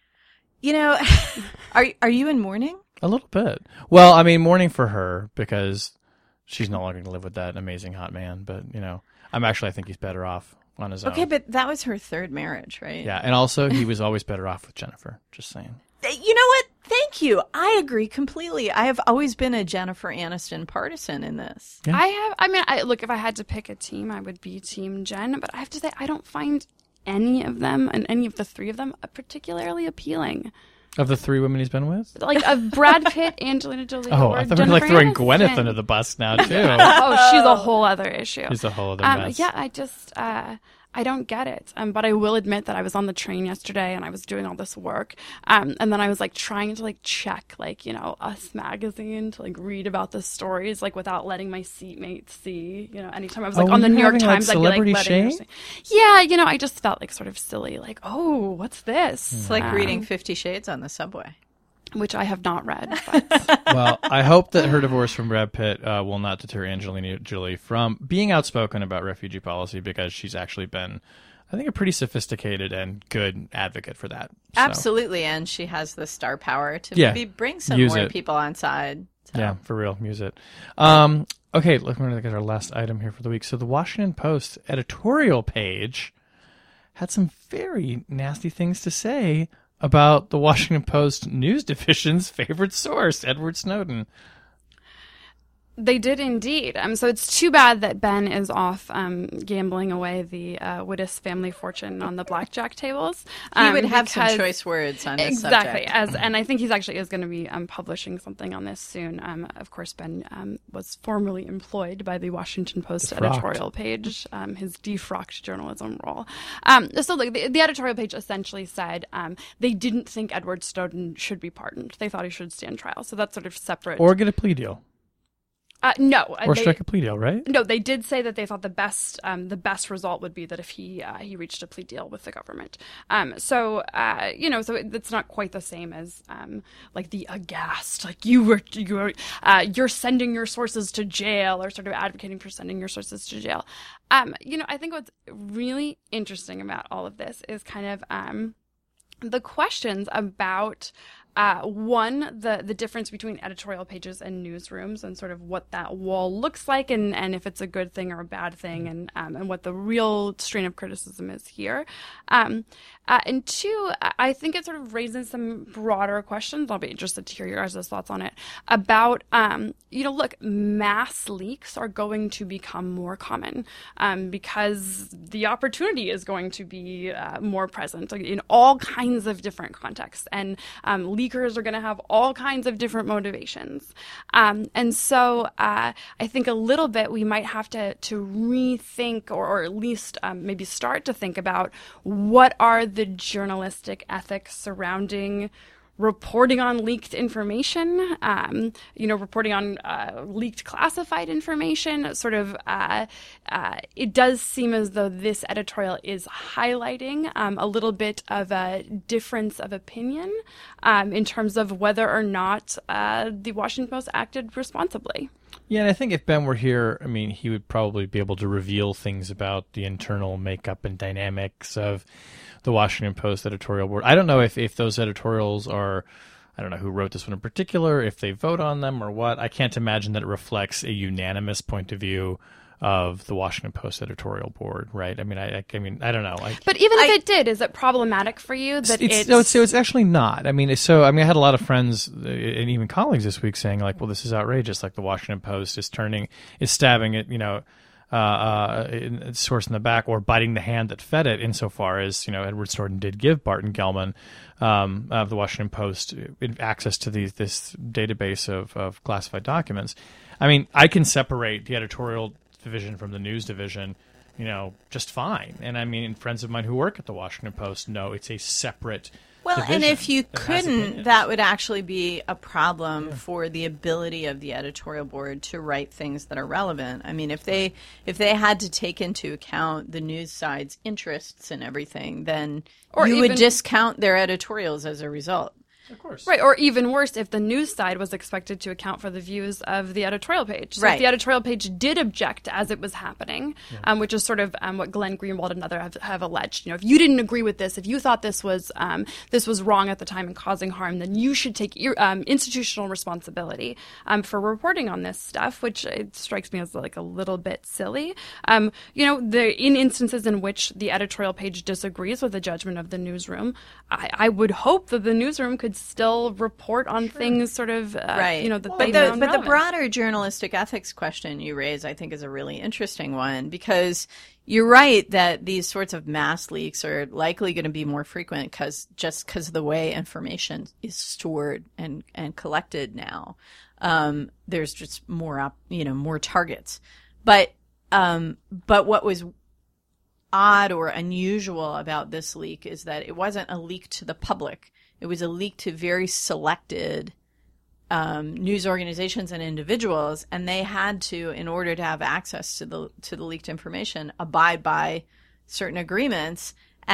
You know, are are you in mourning? A little bit. Well, I mean, mourning for her because she's no longer going to live with that amazing hot man. But, you know, I'm actually, I think he's better off on his own. Okay, but that was her third marriage, right? Yeah, and also he was always better off with Jennifer. Just saying. You know what? Thank you. I agree completely. I have always been a Jennifer Aniston partisan in this. Yeah. I have, I mean, I, look, if I had to pick a team, I would be Team Jen, but I have to say, I don't find any of them, and any of the three of them, particularly appealing. Of the three women he's been with? Like, of Brad Pitt, Angelina Jolie, Oh, or I thought Jennifer we were like throwing Aniston. Gwyneth under the bus now, too. Oh, she's a whole other issue. She's a whole other um, mess. Yeah, I just, uh, I don't get it. Um, but I will admit that I was on the train yesterday and I was doing all this work. Um, and then I was like trying to like check like, you know, Us magazine to like read about the stories, like without letting my seatmates see, you know, anytime I was like Oh, on the were New you York having, like, Times, I'd be like celebrity letting her shame? see. Yeah, you know, I just felt like sort of silly, like, oh, what's this? It's like Um, reading Fifty Shades on the subway. which I have not read. But. Well, I hope that her divorce from Brad Pitt uh, will not deter Angelina Jolie from being outspoken about refugee policy, because she's actually been, I think, a pretty sophisticated and good advocate for that. So, Absolutely, and she has the star power to Yeah, maybe bring some use more it. people on side. So. Yeah, for real. Use it. Um, okay, look, we're going to get our last item here for the week. So the Washington Post editorial page had some very nasty things to say about the Washington Post news division's favorite source, Edward Snowden. They did indeed. Um, so it's too bad that Ben is off um, gambling away the uh, Wittes family fortune on the blackjack tables. Um, He would have some because- choice words on this Exactly, subject. as and I think he's actually is going to be um, publishing something on this soon. Um, of course, Ben um, was formerly employed by the Washington Post Defrocked. editorial page, um, his defrocked journalism role. Um, so like, the, the editorial page essentially said um, they didn't think Edward Snowden should be pardoned. They thought he should stand trial. So that's sort of separate. Or get a plea deal. Uh, no, uh, Or they- strike a plea deal, right? No, they did say that they thought the best um, the best result would be that if he uh, he reached a plea deal with the government. Um, so uh, you know, so it, it's not quite the same as um, like the aghast, like you were you were uh, you're sending your sources to jail, or sort of advocating for sending your sources to jail. Um, you know, I think what's really interesting about all of this is kind of um, the questions about. Uh, one, the, the difference between editorial pages and newsrooms, and sort of what that wall looks like, and, and if it's a good thing or a bad thing, and um, and what the real strain of criticism is here. Um, uh, and two, I think it sort of raises some broader questions. I'll be interested to hear your guys' thoughts on it about, um, you know, look, mass leaks are going to become more common um, because the opportunity is going to be uh, more present in all kinds of different contexts, and um, leakers are going to have all kinds of different motivations. Um, and so uh, I think a little bit we might have to, to rethink, or, or at least um, maybe start to think about what are the journalistic ethics surrounding reporting on leaked information, um, you know, reporting on uh, leaked classified information. Sort of, uh, uh, it does seem as though this editorial is highlighting um, a little bit of a difference of opinion um, in terms of whether or not uh, the Washington Post acted responsibly. Yeah, and I think if Ben were here, I mean, he would probably be able to reveal things about the internal makeup and dynamics of the Washington Post editorial board. I don't know if, if those editorials are, I don't know who wrote this one in particular, if they vote on them or what. I can't imagine that it reflects a unanimous point of view of the Washington Post editorial board, right? I mean, I, I, I mean, I don't know. I, But even if I- it did, is it problematic for you that it's, it's... no, it's, so it's actually not. I mean, so I mean, I had a lot of friends uh, and even colleagues this week saying like, "Well, this is outrageous. Like the Washington Post is turning, is stabbing it, you know, uh, uh, in, source in the back, or biting the hand that fed it." Insofar as, you know, Edward Snowden did give Barton Gellman um, of the Washington Post access to these this database of of classified documents. I mean, I can separate the editorial division from the news division, you know, just fine. And I mean, friends of mine who work at the Washington Post know it's a separate Well, division and if you that has couldn't, opinions. that would actually be a problem for the ability of the editorial board to write things that are relevant. I mean, if they if they had to take into account the news side's interests and everything, then Or you even- would discount their editorials as a result. Of course. Right, or even worse, if the news side was expected to account for the views of the editorial page. So Right. if the editorial page did object as it was happening, um, which is sort of um, what Glenn Greenwald and others have, have alleged. You know, if you didn't agree with this, if you thought this was um, this was wrong at the time and causing harm, then you should take ir- um, institutional responsibility um, for reporting on this stuff, which it strikes me as like a little bit silly. Um, you know, the, in instances in which the editorial page disagrees with the judgment of the newsroom, I, I would hope that the newsroom could still report on things sort of, uh, Right. you know, that but they the, found but the relevant. broader journalistic ethics question you raise, I think, is a really interesting one, because you're right that these sorts of mass leaks are likely going to be more frequent because just because of the way information is stored and, and collected now. Um, there's just more, op, you know, more targets. But um, but what was odd or unusual about this leak is that it wasn't a leak to the public. It was a leak to very selected um, news organizations and individuals, and they had to, in order to have access to the to the leaked information, abide by certain agreements. And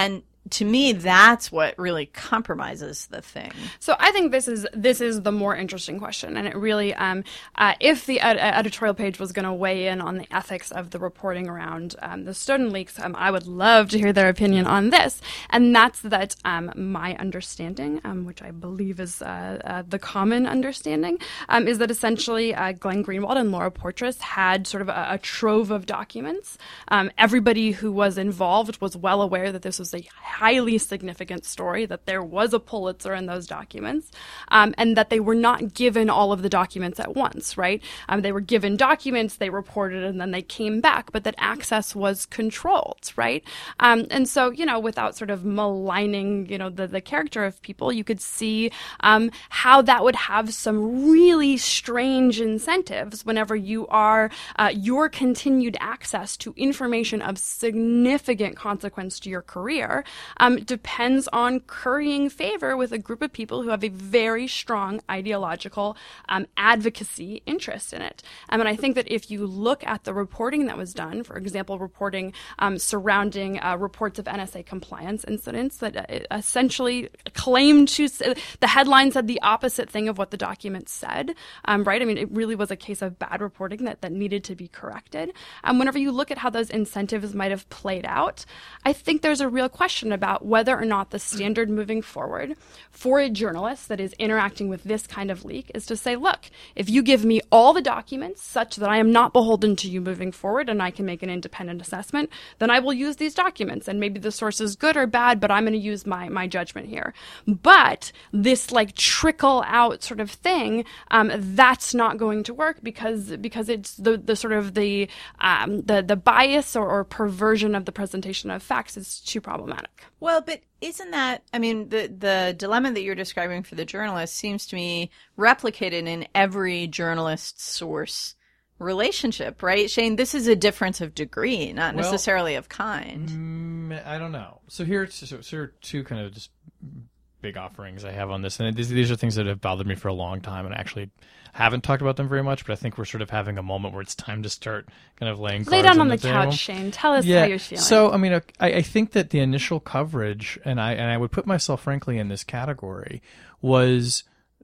to me, that's what really compromises the thing. So I think this is this is the more interesting question, and it really, um, uh, if the ed- editorial page was going to weigh in on the ethics of the reporting around um, the Snowden leaks, um, I would love to hear their opinion on this. And that's that um, my understanding, um, which I believe is uh, uh, the common understanding, um, is that essentially uh, Glenn Greenwald and Laura Poitras had sort of a, a trove of documents. Um, everybody who was involved was well aware that this was a highly significant story, that there was a Pulitzer in those documents, um, and that they were not given all of the documents at once, right? Um, they were given documents, they reported, and then they came back, but that access was controlled, right? Um, and so, you know, without sort of maligning, you know, the, the character of people, you could see um, how that would have some really strange incentives whenever you are, uh, your continued access to information of significant consequence to your career Um, depends on currying favor with a group of people who have a very strong ideological um, advocacy interest in it. Um, and I think that if you look at the reporting that was done, for example, reporting um, surrounding uh, reports of N S A compliance incidents that uh, essentially claimed to, the headline said the opposite thing of what the document said, um, right? I mean, it really was a case of bad reporting that, that needed to be corrected. Um, whenever you look at how those incentives might have played out, I think there's a real question about whether or not the standard moving forward for a journalist that is interacting with this kind of leak is to say, look, if you give me all the documents such that I am not beholden to you moving forward and I can make an independent assessment, then I will use these documents. And maybe the source is good or bad, but I'm going to use my, my judgment here. But this like trickle out sort of thing, um, that's not going to work because because it's the, the sort of the um, the, the bias or, or perversion of the presentation of facts is too problematic. Well, but isn't that, I mean, the, the dilemma that you're describing for the journalist seems to me replicated in every journalist source relationship, right? Shane, this is a difference of degree, not well, necessarily of kind. Mm, I don't know. So here, so, so here are two kind of just big offerings I have on this. And these, these are things that have bothered me for a long time, and I actually haven't talked about them very much, but I think we're sort of having a moment where it's time to start kind of laying cards Lay down on, on the, the couch, table. Shane. Tell us yeah. how you're feeling. So, I mean, I, I think that the initial coverage, and I and I would put myself, frankly, in this category, was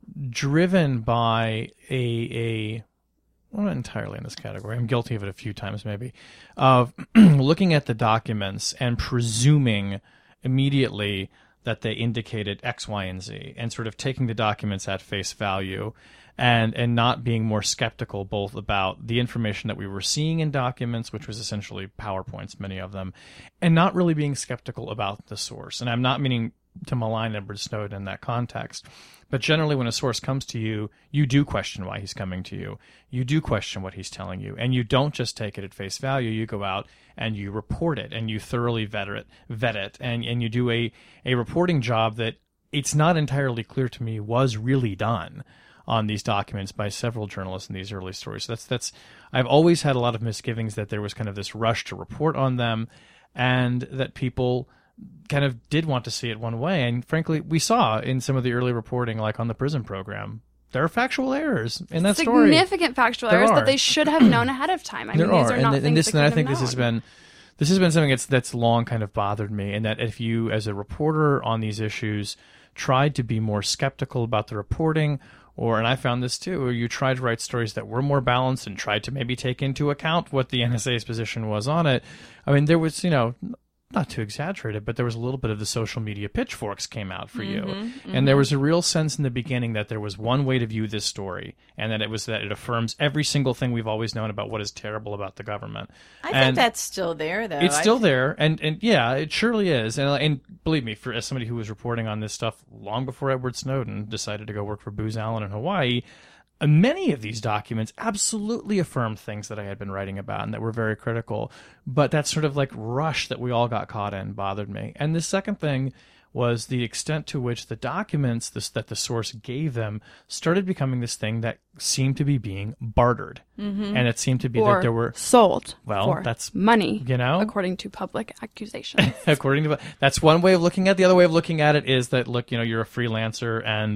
driven by a a well, not entirely in this category. I'm guilty of it a few times, maybe, of looking at the documents and presuming immediately that they indicated X, Y, and Z, and sort of taking the documents at face value, and and not being more skeptical both about the information that we were seeing in documents, which was essentially PowerPoints, many of them, and not really being skeptical about the source. And I'm not meaning to malign Edward Snowden in that context, but generally when a source comes to you, you do question why he's coming to you. You do question what he's telling you, and you don't just take it at face value. You go out and you report it, and you thoroughly vet it, vet it, and, and you do a, a reporting job that it's not entirely clear to me was really done on these documents by several journalists in these early stories. So that's that's I've always had a lot of misgivings that there was kind of this rush to report on them, and that people kind of did want to see it one way. And frankly, we saw in some of the early reporting, like on the prison program, there are factual errors in that story. Significant factual there errors are. that they should have known ahead of time. I there mean, these are, are and, not th- things and this, that and I could think have this has known. been this has been something that's that's long kind of bothered me, and that if you, as a reporter on these issues, tried to be more skeptical about the reporting, or, and I found this too, or you tried to write stories that were more balanced and tried to maybe take into account what the N S A's position was on it. I mean, there was, you know, not to exaggerate it, but there was a little bit of the social media pitchforks came out for you. Mm-hmm, mm-hmm. And there was a real sense in the beginning that there was one way to view this story, and that it was that it affirms every single thing we've always known about what is terrible about the government. I and think that's still there, though. it's I still think- there, and, and yeah, it surely is. And, and believe me, for as somebody who was reporting on this stuff long before Edward Snowden decided to go work for Booz Allen in Hawaii, many of these documents absolutely affirmed things that I had been writing about and that were very critical. But that sort of like rush that we all got caught in bothered me. And the second thing was the extent to which the documents this, that the source gave them started becoming this thing that seemed to be being bartered. Mm-hmm. And it seemed to be or that there were... sold Well, for that's... money, you know? according to public accusations. According to... That's one way of looking at it. The other way of looking at it is that, look, you know, you're a freelancer and...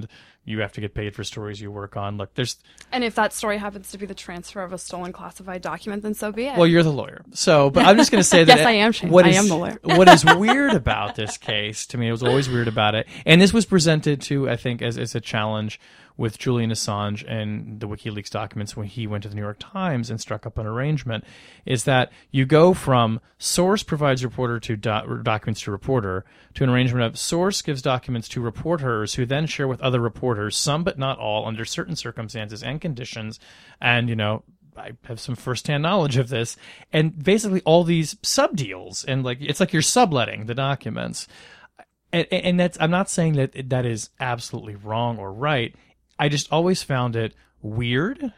You have to get paid for stories you work on. Look, there's and if that story happens to be the transfer of a stolen classified document, then so be it. Well, you're the lawyer. So, but I'm just going to say that yes, I am. Shane. What I is, am the lawyer. What is weird about this case to me, it was always weird about it, and this was presented to, I think, as as a challenge with Julian Assange and the WikiLeaks documents when he went to the New York Times and struck up an arrangement, is that you go from source provides reporter to do- documents to reporter to an arrangement of source gives documents to reporters who then share with other reporters, some but not all, under certain circumstances and conditions. And, you know, I have some firsthand knowledge of this. And basically all these sub deals, and like it's like you're subletting the documents. And, and that's, I'm not saying that that is absolutely wrong or right. I just always found it weird,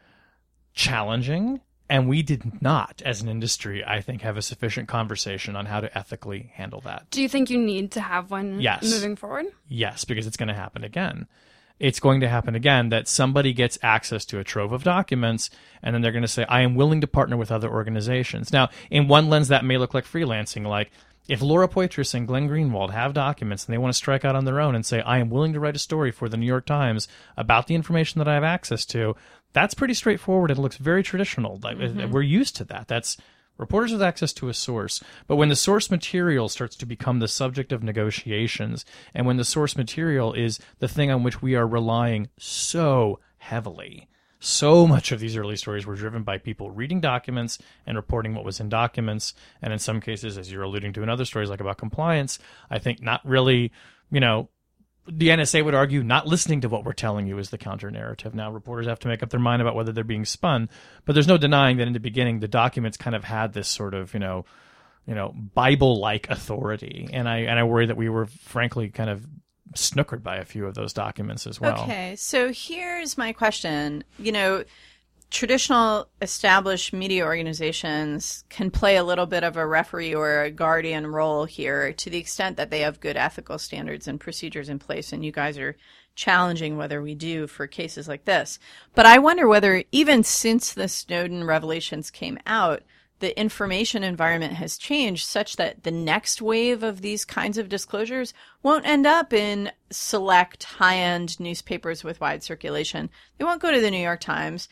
challenging, and we did not, as an industry, I think, have a sufficient conversation on how to ethically handle that. Do you think you need to have one yes. moving forward? Yes, because it's going to happen again. It's going to happen again that somebody gets access to a trove of documents, and then they're going to say, I am willing to partner with other organizations. Now, in one lens, that may look like freelancing, like, if Laura Poitras and Glenn Greenwald have documents and they want to strike out on their own and say, I am willing to write a story for the New York Times about the information that I have access to, that's pretty straightforward and looks very traditional. Like, mm-hmm. We're used to that. That's reporters with access to a source. But when the source material starts to become the subject of negotiations, and when the source material is the thing on which we are relying so heavily, so much of these early stories were driven by people reading documents and reporting what was in documents. And in some cases, as you're alluding to in other stories like about compliance, I think not really, you know, the N S A would argue not listening to what we're telling you is the counter narrative. Now reporters have to make up their mind about whether they're being spun, but there's no denying that in the beginning, the documents kind of had this sort of, you know, you know, Bible-like authority. And I, and I worry that we were frankly kind of snookered by a few of those documents as well. Okay, so here's my question. You know, traditional established media organizations can play a little bit of a referee or a guardian role here to the extent that they have good ethical standards and procedures in place, and you guys are challenging whether we do for cases like this. But I wonder whether even since the Snowden revelations came out, the information environment has changed such that the next wave of these kinds of disclosures won't end up in select high-end newspapers with wide circulation. They won't go to the New York Times.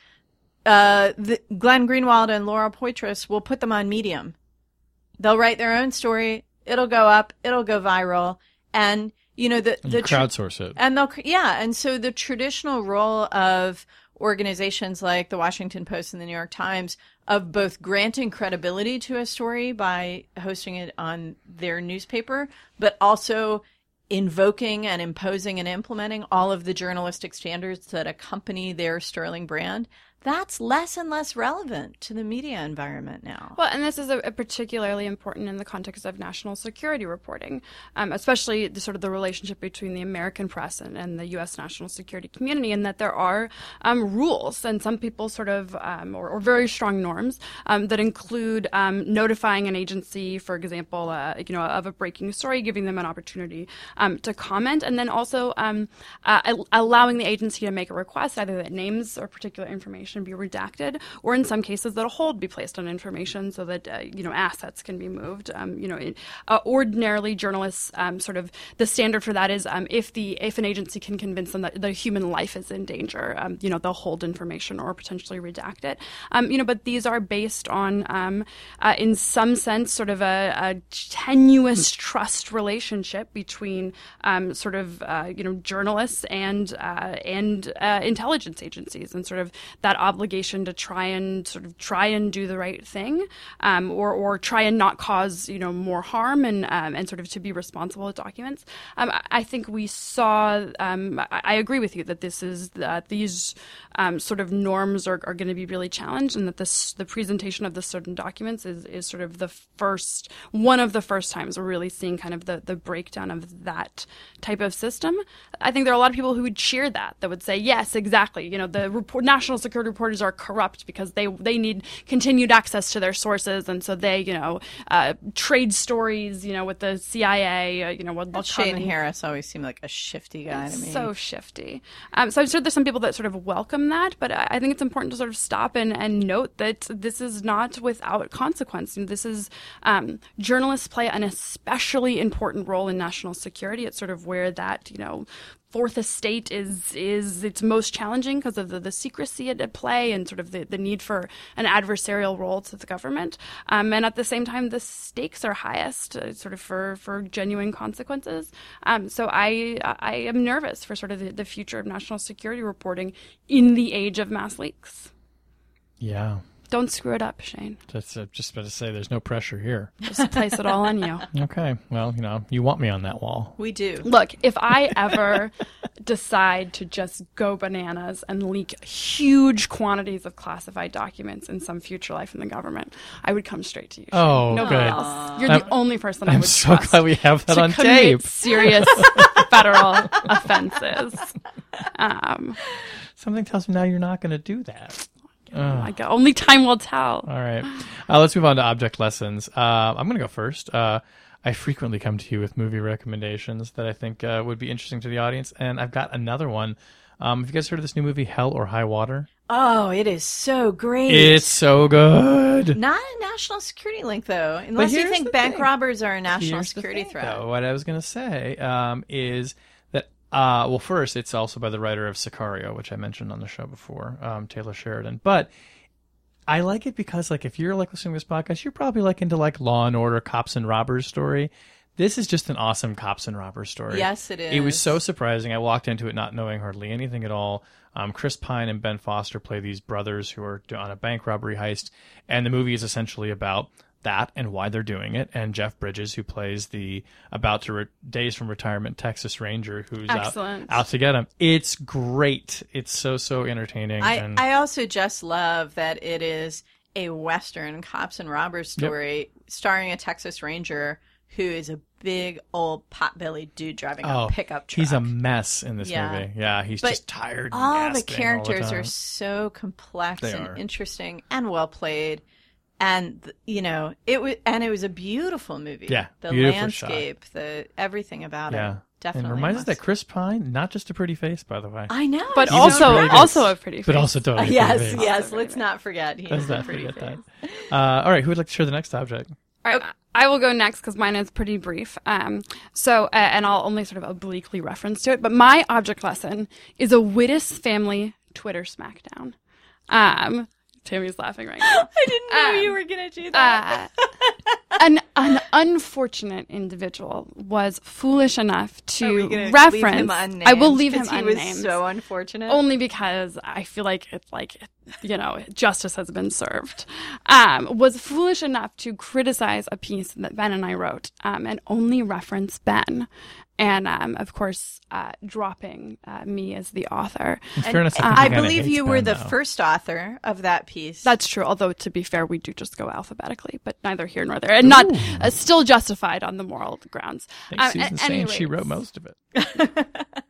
Uh, the, Glenn Greenwald and Laura Poitras will put them on Medium. They'll write their own story. It'll go up. It'll go viral. And, you know, the, the tra- crowdsource it. And they'll, yeah. And so the traditional role of organizations like the Washington Post and the New York Times of both granting credibility to a story by hosting it on their newspaper, but also invoking and imposing and implementing all of the journalistic standards that accompany their sterling brand, that's less and less relevant to the media environment now. Well, and this is a, a particularly important in the context of national security reporting, um, especially the sort of the relationship between the American press and, and the U S national security community, and that there are um, rules and some people sort of, um, or, or very strong norms um, that include um, notifying an agency, for example, uh, you know, of a breaking story, giving them an opportunity um, to comment, and then also um, uh, allowing the agency to make a request, either that names or particular information be redacted, or in some cases that a hold be placed on information so that uh, you know assets can be moved. Um, you know, it, uh, ordinarily journalists um, sort of the standard for that is um, if the if an agency can convince them that the human life is in danger, um, you know, they'll hold information or potentially redact it. Um, you know, but these are based on, um, uh, in some sense, sort of a, a tenuous trust relationship between um, sort of uh, you know journalists and uh, and uh, intelligence agencies, and sort of that obligation to try and sort of try and do the right thing, um, or or try and not cause you know more harm, and um, and sort of to be responsible with documents. Um, I think we saw. Um, I, I agree with you that this is that these um, sort of norms are, are going to be really challenged, and that this the presentation of the certain documents is is sort of the first one of the first times we're really seeing kind of the the breakdown of that type of system. I think there are a lot of people who would cheer that that would say yes, exactly. You know, the report, national security reporters are corrupt because they they need continued access to their sources, and so they you know uh, trade stories you know with the C I A. Uh, you know, what Shane Harris always seemed like a shifty guy to me. So shifty. Um, so I'm sure there's some people that sort of welcome that, but I, I think it's important to sort of stop and, and note that this is not without consequence. And this is um, journalists play an especially important role in national security. It's sort of where that you know. fourth estate is is its most challenging because of the, the secrecy at play and sort of the, the need for an adversarial role to the government. Um, and at the same time, the stakes are highest uh, sort of for, for genuine consequences. Um, so I I am nervous for sort of the, the future of national security reporting in the age of mass leaks. Yeah. Don't screw it up, Shane. That's uh, just about to say there's no pressure here. Just place it all on you. Okay. Well, you know, you want me on that wall. We do. Look, if I ever decide to just go bananas and leak huge quantities of classified documents in some future life in the government, I would come straight to you. Shane. Oh, Nobody good. else. You're I'm- the only person I I'm would so trust glad we have that to on commit tape. serious federal offenses. Um, Something tells me now you're not going to do that. like only time will tell. All right. Uh, let's move on to object lessons. Uh, I'm going to go first. Uh, I frequently come to you with movie recommendations that I think uh, would be interesting to the audience, and I've got another one. Um, have you guys heard of this new movie, Hell or High Water? Oh, it is so great. It's so good. Not a national security link, though, unless you here's think the bank thing. robbers are a national Here's the security thing, threat. though. What I was going to say um, is that, uh, well, first, it's also by the writer of Sicario, which I mentioned on the show before, um, Taylor Sheridan. But I like it because, like, if you're like listening to this podcast, you're probably like into like Law and Order, cops and robbers story. This is just an awesome cops and robbers story. Yes, it is. It was so surprising. I walked into it not knowing hardly anything at all. Um, Chris Pine and Ben Foster play these brothers who are on a bank robbery heist, and the movie is essentially about that and why they're doing it. And Jeff Bridges, who plays the about to re- days from retirement Texas Ranger, who's out, Excellent. out to get him. It's great. It's so so entertaining. I, and I also just love that it is a Western cops and robbers story starring a Texas Ranger who is a big old pot-bellied dude driving oh, a pickup truck. he's a mess in this Yeah. movie. Yeah, he's But just tired. and all the gasping characters all are the time. so complex They and are. interesting and well played, and you know it was and it was a beautiful movie. Yeah, the beautifully shot. landscape, the everything about Yeah. it, definitely And reminds us was. that Chris Pine, not just a pretty face, by the way. I know, But he's also so pretty good. also a pretty face. But also totally Uh, a pretty yes, face. yes. Also Let's pretty not forget he Let's is a not pretty forget face. that. Uh, all right, who would like to share the next object? All right, I will go next because mine is pretty brief. Um, so, uh, and I'll only sort of obliquely reference to it. But my object lesson is a Wittes family Twitter smackdown. Um, Tammy's laughing right now. I didn't know Um, you were going to do that. Uh, an an unfortunate individual was foolish enough Are we to gonna leave reference. him unnamed? I will leave him 'Cause he unnamed. was so unfortunate. Only because I feel like it's like, you know, justice has been served. Um, was foolish enough to criticize a piece that Ben and I wrote, um, and only reference Ben. And, um, of course, uh, dropping uh, me as the author. In fairness, I, think I he kinda believe hates you were Ben, the though. first author of that piece. That's true, although to be fair, we do just go alphabetically, but neither here nor there. And not uh, still justified on the moral grounds. I think Um, Susan's at saying any she rate- wrote most of it.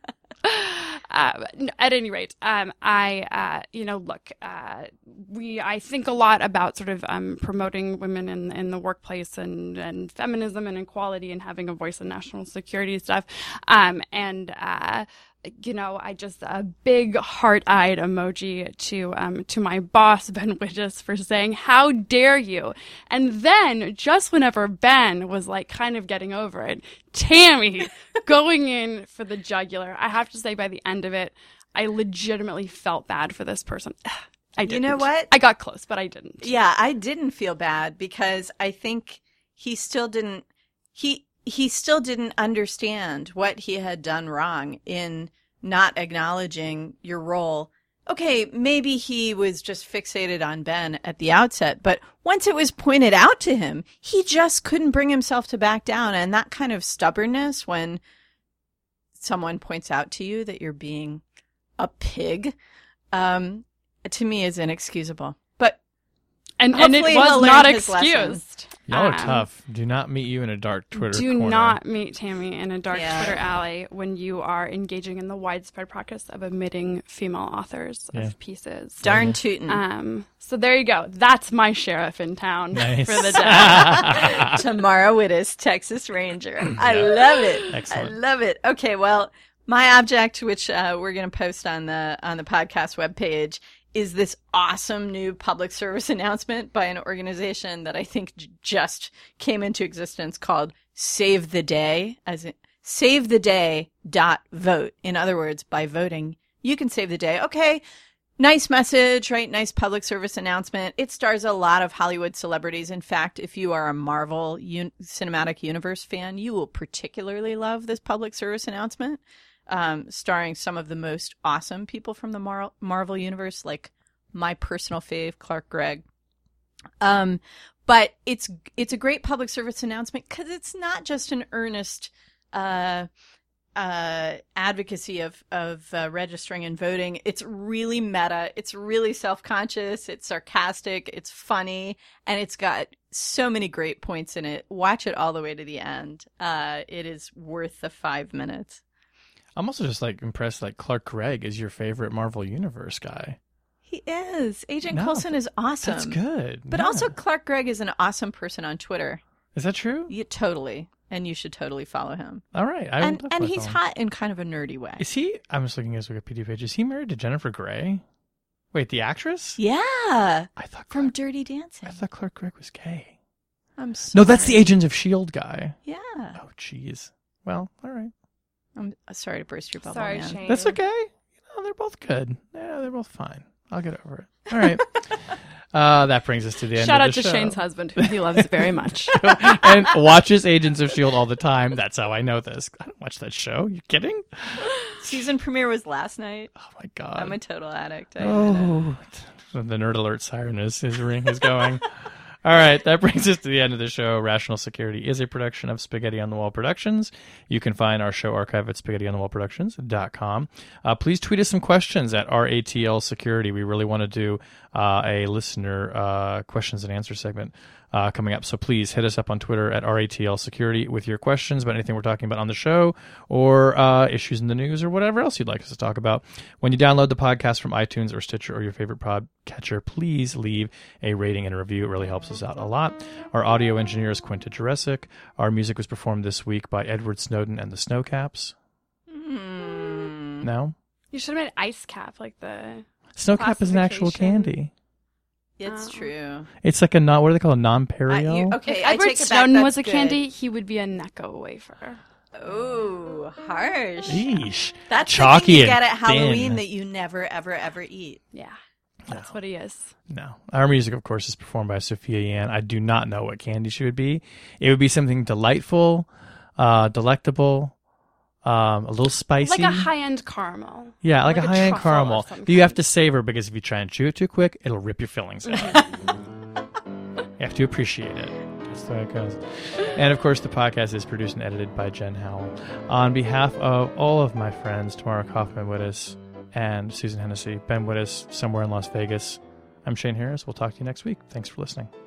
Uh, at any rate, um, I, uh, you know, look, uh, we, I think a lot about sort of um, promoting women in, in the workplace and, and feminism and equality and having a voice in national security stuff. Um, and, uh, you know, I just a big heart-eyed emoji to um to my boss Ben Wittes for saying, "How dare you?" And then just whenever Ben was like kind of getting over it, Tammy going in for the jugular. I have to say, by the end of it, I legitimately felt bad for this person. I didn't. You know what? I got close, but I didn't. Yeah, I didn't feel bad because I think he still didn't he he still didn't understand what he had done wrong in not acknowledging your role. Okay, maybe he was just fixated on Ben at the outset, but once it was pointed out to him, he just couldn't bring himself to back down. And that kind of stubbornness when someone points out to you that you're being a pig, um, to me is inexcusable. But And, and it hopefully was he'll learn not his lesson. excused. Y'all are Um, tough. Do not meet you in a dark Twitter Do corner. not meet Tammy in a dark Yeah. Twitter alley when you are engaging in the widespread practice of omitting female authors Yeah. of pieces. darn tootin'. Um, so there you go. That's my sheriff in town Nice. for the day. Tamara Wittes, Texas Ranger. I love it. Excellent. I love it. Okay, well, my object, which uh, we're going to post on the on the podcast webpage, is this awesome new public service announcement by an organization that I think j- just came into existence called Save the Day, as in save the day dot vote. In other words, by voting, you can save the day. Okay, nice message, right? Nice public service announcement. It stars a lot of Hollywood celebrities. In fact, if you are a Marvel un- Cinematic Universe fan, you will particularly love this public service announcement, um, starring some of the most awesome people from the Mar- Marvel Universe, like my personal fave, Clark Gregg. Um, but it's it's a great public service announcement because it's not just an earnest uh, uh, advocacy of of uh, registering and voting. It's really meta. It's really self-conscious. It's sarcastic. It's funny, and it's got so many great points in it. Watch it all the way to the end. Uh, it is worth the five minutes. I'm also just like impressed. Like Clark Gregg is your favorite Marvel Universe guy. He is. Agent No, Coulson is awesome. That's good. But Yeah. also Clark Gregg is an awesome person on Twitter. Is that true? Yeah, totally. And you should totally follow him. All right. I will and definitely and he's follow him. hot in kind of a nerdy way. Is he? I'm just looking at his Wikipedia page. Is he married to Jennifer Grey? Wait, the actress? Yeah. I thought From Clark, Dirty Dancing. I thought Clark Gregg was gay. I'm sorry. No, that's the Agents of S H I E L D guy. Yeah. Oh, jeez. Well, all right. I'm sorry to burst your bubble, Sorry, man. Shane. That's okay. You know, they're both good. Yeah, they're both fine. I'll get over it. All right. uh, that brings us to the end Shout of out the to show. Shane's husband, who he loves very much. And watches Agents of S H I E L D all the time. That's how I know this. I don't watch that show. You kidding? Season premiere was last night. Oh, my God. I'm a total addict. I Oh, the nerd alert siren is his ring is going. All right, that brings us to the end of the show. Rational Security is a production of Spaghetti on the Wall Productions. You can find our show archive at spaghetti on the wall productions dot com. Uh, please tweet us some questions at R A T L Security. We really want to do uh, a listener uh, questions and answer segment uh, coming up. So please hit us up on Twitter at R A T L Security with your questions about anything we're talking about on the show or uh, issues in the news or whatever else you'd like us to talk about. When you download the podcast from iTunes or Stitcher or your favorite podcatcher, please leave a rating and a review. It really helps us out a lot. Our audio engineer is Quinta Jurecic. Our music was performed this week by Edward Snowden and the Snowcaps. Mm. No? You should have made ice cap like the. Snowcap is an actual Classification. candy. It's Oh. true. It's like a non, what do they call it? I, Non-perio? you, okay, If I Edward take it back. Snowden That's was a good. candy, he would be a Necco wafer. Ooh, harsh. Yeesh. That's Chalky the thing you and get at Halloween thin. that you never, ever, ever eat. Yeah, that's what he is. No. Our music, of course, is performed by Sophia Yan. I do not know what candy she would be. It would be something delightful, uh, delectable, um, a little spicy. Like a high-end caramel. yeah, like, like a a high-end truffle or caramel. some You have kind. to savor because if you try and chew it too quick, it'll rip your fillings out. You have to appreciate it. That's the way it goes. And, of course, the podcast is produced and edited by Jen Howell. On behalf of all of my friends, Tamara Kaufman-Wittes and Susan Hennessy, Ben Wittes somewhere in Las Vegas, I'm Shane Harris. We'll talk to you next week. Thanks for listening.